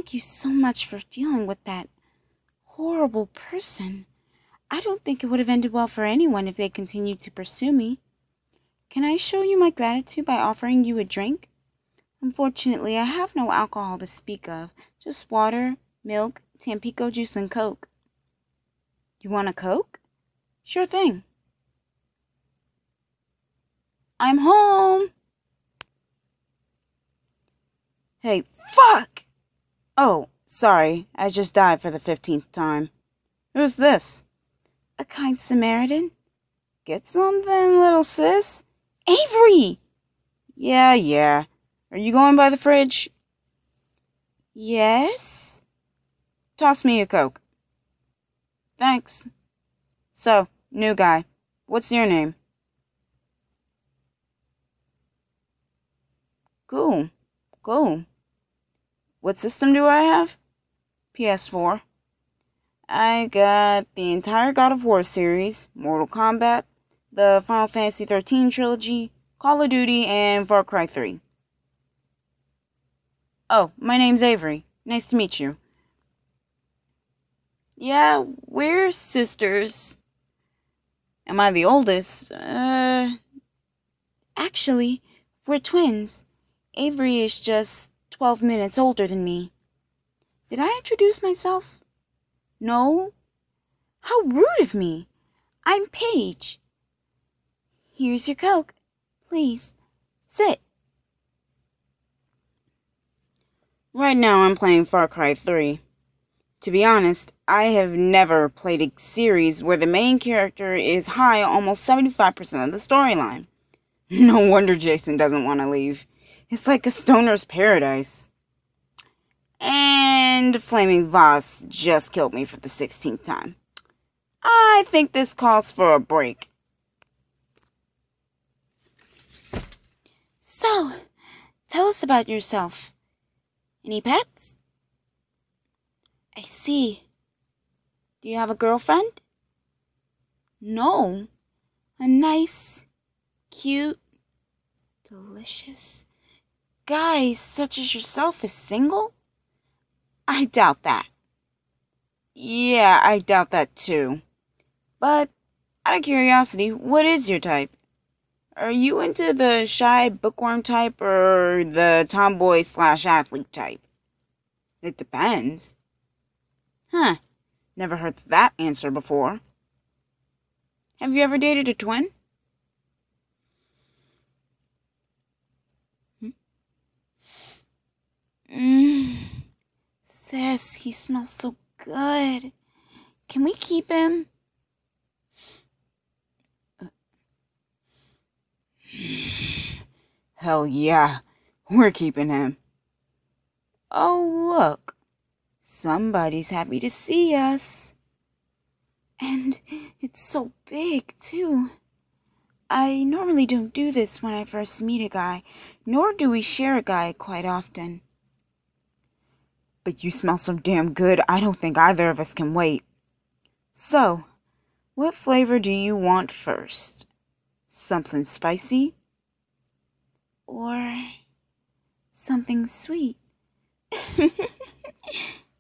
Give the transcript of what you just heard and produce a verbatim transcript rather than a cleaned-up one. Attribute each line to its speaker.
Speaker 1: Thank you so much for dealing with that horrible person. I don't think it would have ended well for anyone if they continued to pursue me. Can I show you my gratitude by offering you a drink? Unfortunately, I have no alcohol to speak of, just water, milk, Tampico juice, and Coke. You want a Coke? Sure thing. I'm home! Hey, fuck! Oh, sorry, I just died for the fifteenth time. Who's this? A kind Samaritan? Get something, little sis? Avery! Yeah, yeah. Are you going by the fridge? Yes? Toss me a Coke. Thanks. So, new guy. What's your name? Cool. Cool. What system do I have? P S four. I got the entire God of War series, Mortal Kombat, the Final Fantasy thirteen trilogy, Call of Duty, and Far Cry three. Oh, my name's Avery. Nice to meet you. Yeah, we're sisters. Am I the oldest? Uh... Actually, we're twins. Avery is just twelve minutes older than me. Did I introduce myself? No? How rude of me. I'm Paige. Here's your Coke. Please, sit. Right now I'm playing Far Cry three. To be honest, I have never played a series where the main character is high almost seventy-five percent of the storyline. No wonder Jason doesn't want to leave. It's like a stoner's paradise. And Flaming Voss just killed me for the sixteenth time. I think this calls for a break. So, tell us about yourself. Any pets? I see. Do you have a girlfriend? No. A nice, cute, delicious guy such as yourself is single? I doubt that. Yeah, I doubt that too. But, out of curiosity, what is your type? Are you into the shy bookworm type or the tomboy slash athlete type? It depends. Huh. Never heard that answer before. Have you ever dated a twin? Hmm? Mmm. Sis, he smells so good. Can we keep him? Hell yeah. We're keeping him. Oh, look. Somebody's happy to see us. And it's so big, too. I normally don't do this when I first meet a guy, nor do we share a guy quite often. But you smell so damn good, I don't think either of us can wait. So, what flavor do you want first? Something spicy? Or something sweet?